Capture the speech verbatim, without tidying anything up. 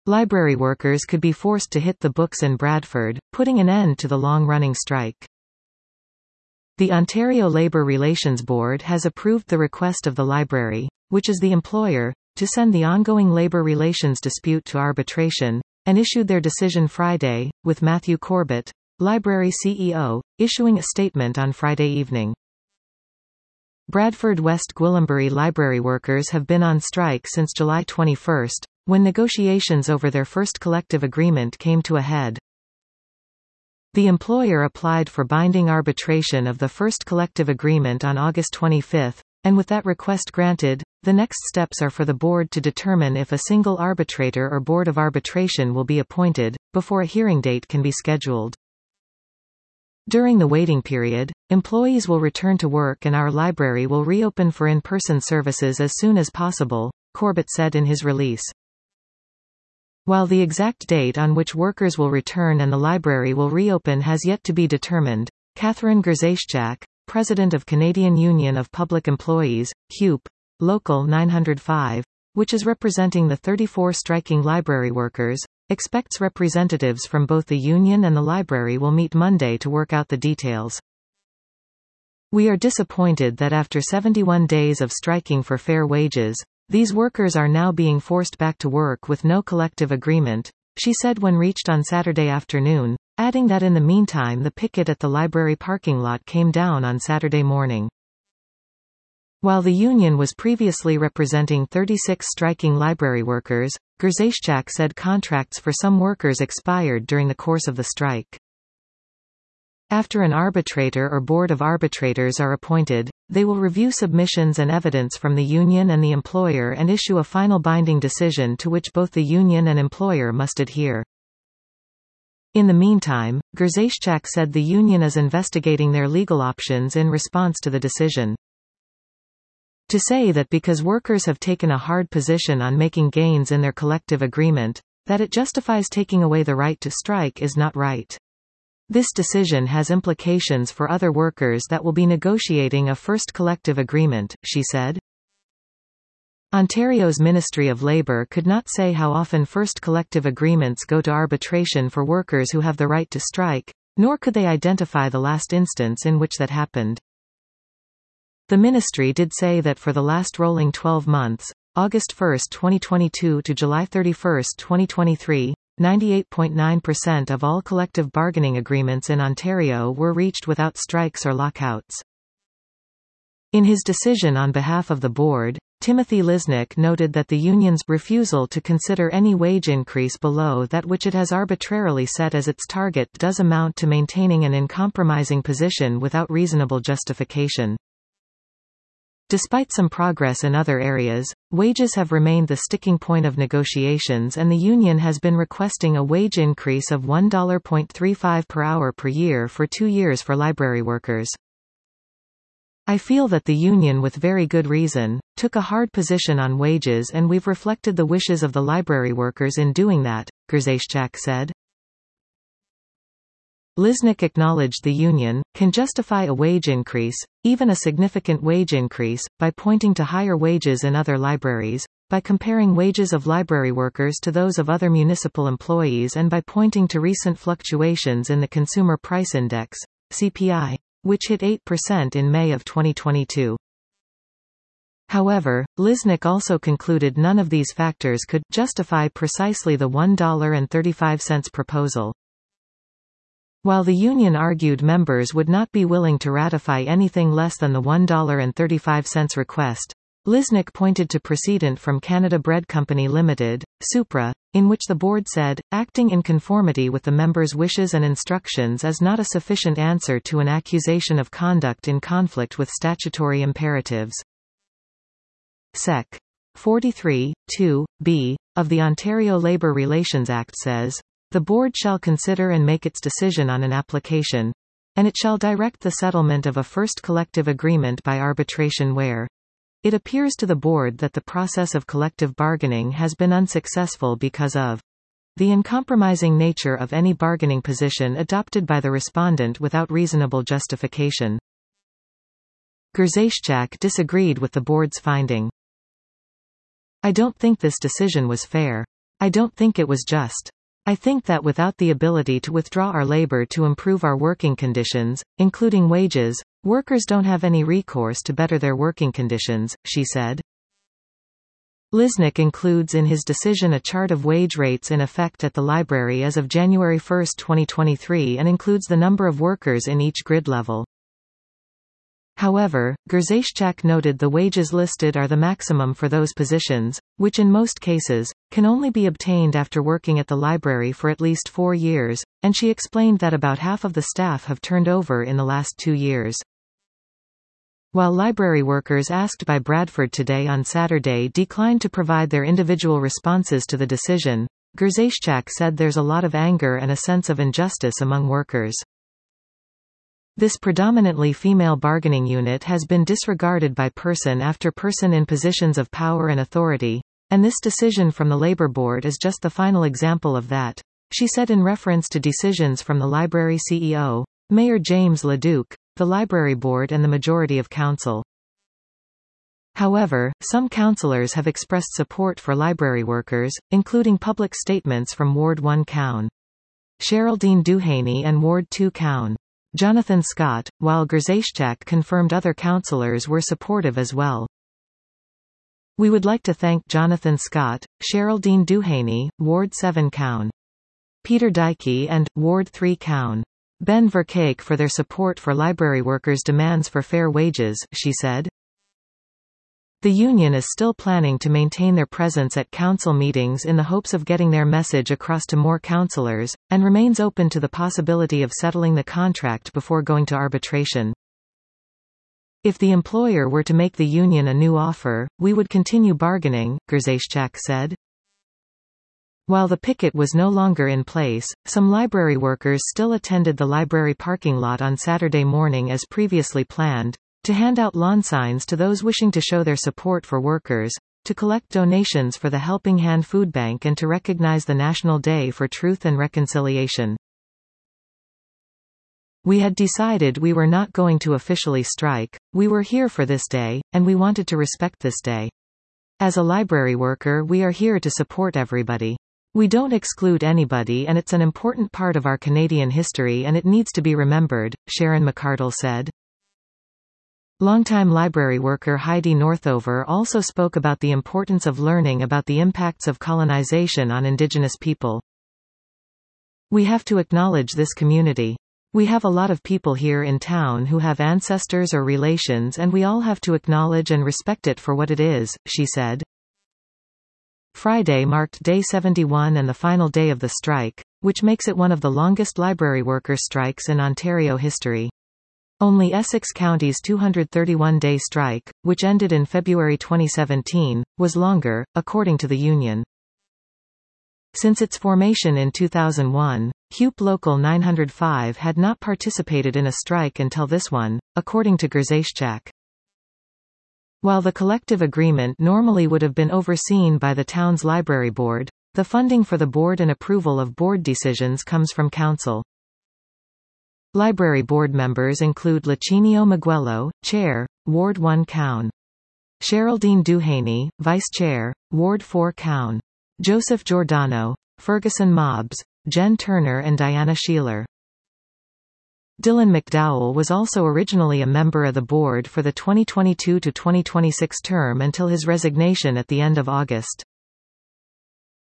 library workers could be forced to hit the books in Bradford, putting an end to the long-running strike. The Ontario Labour Relations Board has approved the request of the library, which is the employer, to send the ongoing labour relations dispute to arbitration, and issued their decision Friday, with Matthew Corbett, library C E O, issuing a statement on Friday evening. Bradford West Gwillimbury library workers have been on strike since July twenty-first, when negotiations over their first collective agreement came to a head. The employer applied for binding arbitration of the first collective agreement on August twenty-fifth, and with that request granted, the next steps are for the board to determine if a single arbitrator or board of arbitration will be appointed, before a hearing date can be scheduled. During the waiting period, employees will return to work and our library will reopen for in-person services as soon as possible, Corbett said in his release. While the exact date on which workers will return and the library will reopen has yet to be determined, Catherine Grześczak, president of Canadian Union of Public Employees, C U P, Local nine oh five, which is representing the thirty-four striking library workers, expects representatives from both the union and the library will meet Monday to work out the details. We are disappointed that after seventy-one days of striking for fair wages, these workers are now being forced back to work with no collective agreement, she said when reached on Saturday afternoon, adding that in the meantime the picket at the library parking lot came down on Saturday morning. While the union was previously representing thirty-six striking library workers, Grześczak said contracts for some workers expired during the course of the strike. After an arbitrator or board of arbitrators are appointed, they will review submissions and evidence from the union and the employer and issue a final binding decision to which both the union and employer must adhere. In the meantime, Grześczak said the union is investigating their legal options in response to the decision. To say that because workers have taken a hard position on making gains in their collective agreement, that it justifies taking away the right to strike is not right. This decision has implications for other workers that will be negotiating a first collective agreement, she said. Ontario's Ministry of Labour could not say how often first collective agreements go to arbitration for workers who have the right to strike, nor could they identify the last instance in which that happened. The ministry did say that for the last rolling twelve months, August first twenty twenty-two to July thirty-first twenty twenty-three, ninety-eight point nine percent of all collective bargaining agreements in Ontario were reached without strikes or lockouts. In his decision on behalf of the board, Timothy Lisnick noted that the union's refusal to consider any wage increase below that which it has arbitrarily set as its target does amount to maintaining an uncompromising position without reasonable justification. Despite some progress in other areas, wages have remained the sticking point of negotiations and the union has been requesting a wage increase of one dollar thirty-five per hour per year for two years for library workers. I feel that the union with very good reason, took a hard position on wages and we've reflected the wishes of the library workers in doing that, Grześczak said. Lisnick acknowledged the union can justify a wage increase, even a significant wage increase, by pointing to higher wages in other libraries, by comparing wages of library workers to those of other municipal employees and by pointing to recent fluctuations in the Consumer Price Index, C P I, which hit eight percent in May of twenty twenty-two. However, Lisnick also concluded none of these factors could justify precisely the one dollar thirty-five cents proposal. While the union argued members would not be willing to ratify anything less than the one dollar thirty-five cents request, Lisnick pointed to precedent from Canada Bread Company Limited, Supra, in which the board said, acting in conformity with the members' wishes and instructions is not a sufficient answer to an accusation of conduct in conflict with statutory imperatives. Sec. forty-three, two, B, of the Ontario Labour Relations Act says, the board shall consider and make its decision on an application, and it shall direct the settlement of a first collective agreement by arbitration where it appears to the board that the process of collective bargaining has been unsuccessful because of the uncompromising nature of any bargaining position adopted by the respondent without reasonable justification. Grześczak disagreed with the board's finding. I don't think this decision was fair. I don't think it was just. I think that without the ability to withdraw our labor to improve our working conditions, including wages, workers don't have any recourse to better their working conditions, she said. Lisnik includes in his decision a chart of wage rates in effect at the library as of January first twenty twenty-three and includes the number of workers in each grid level. However, Gerzhaischak noted the wages listed are the maximum for those positions, which in most cases, can only be obtained after working at the library for at least four years, and she explained that about half of the staff have turned over in the last two years. While library workers asked by Bradford Today on Saturday declined to provide their individual responses to the decision, Gerzhaischak said there's a lot of anger and a sense of injustice among workers. This predominantly female bargaining unit has been disregarded by person after person in positions of power and authority, and this decision from the Labor Board is just the final example of that, she said in reference to decisions from the library C E O, Mayor James LeDuc, the Library Board and the majority of council. However, some councillors have expressed support for library workers, including public statements from Ward one Cown. Sheraldine Duhaney and Ward two Cown. Jonathan Scott, while Gerzhaischak confirmed other councillors were supportive as well. We would like to thank Jonathan Scott, Sheraldine Duhaney, Ward seven Cown. Peter Dykey and, Ward three Cown. Ben Verkake for their support for library workers' demands for fair wages, she said. The union is still planning to maintain their presence at council meetings in the hopes of getting their message across to more councillors, and remains open to the possibility of settling the contract before going to arbitration. If the employer were to make the union a new offer, we would continue bargaining, Gerzhaischak said. While the picket was no longer in place, some library workers still attended the library parking lot on Saturday morning as previously planned, to hand out lawn signs to those wishing to show their support for workers, to collect donations for the Helping Hand Food Bank and to recognize the National Day for Truth and Reconciliation. We had decided we were not going to officially strike, we were here for this day, and we wanted to respect this day. As a library worker we are here to support everybody. We don't exclude anybody and it's an important part of our Canadian history and it needs to be remembered, Sharon McArdle said. Longtime library worker Heidi Northover also spoke about the importance of learning about the impacts of colonization on Indigenous people. We have to acknowledge this community. We have a lot of people here in town who have ancestors or relations and we all have to acknowledge and respect it for what it is, she said. Friday marked day seventy-one and the final day of the strike, which makes it one of the longest library worker strikes in Ontario history. Only Essex County's two hundred thirty-one day strike, which ended in February twenty seventeen, was longer, according to the union. Since its formation in two thousand one, H U P Local nine oh five had not participated in a strike until this one, according to Gerzhaischak. While the collective agreement normally would have been overseen by the town's library board, the funding for the board and approval of board decisions comes from council. Library board members include Lacinio Miguelo, Chair, Ward one Cown. Sheraldine Duhaney, Vice Chair, Ward four Cown. Joseph Giordano, Ferguson Mobbs, Jen Turner and Diana Sheeler. Dylan McDowell was also originally a member of the board for the twenty twenty-two to twenty twenty-six term until his resignation at the end of August.